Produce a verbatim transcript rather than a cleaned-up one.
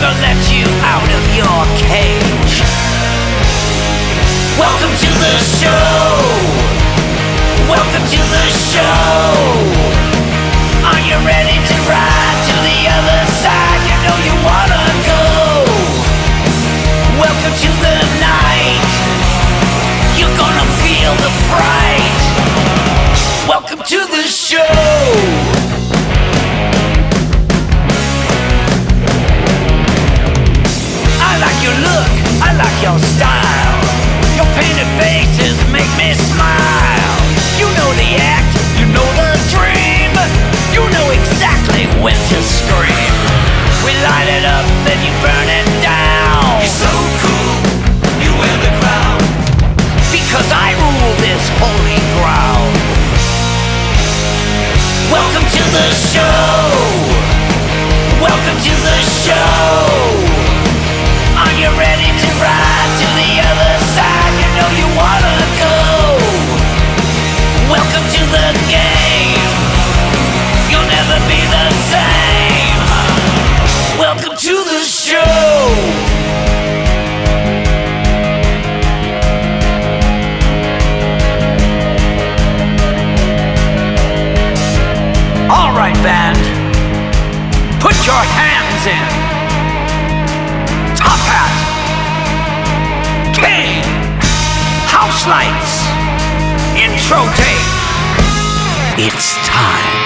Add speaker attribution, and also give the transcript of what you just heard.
Speaker 1: never let you out of your cage. Welcome to the show. Welcome to the show. Are you ready to ride to the other side? You know you wanna go. Welcome to the night. You're gonna feel the fright. Welcome to the show. I like your look, I like your style. Your painted faces make me smile. You know the act, you know the dream. You know exactly when to scream. We light it up, then you burn it down.
Speaker 2: You're so cool, you wear the crown.
Speaker 1: Because I rule this holy ground. Welcome to the show. Welcome to the show. Are you ready to ride to the other side? You know you wanna go. Welcome to the game. You'll never be the same. Welcome to the show. All right, band. Put your hands in. Top hat, king, house lights, intro tape. It's time.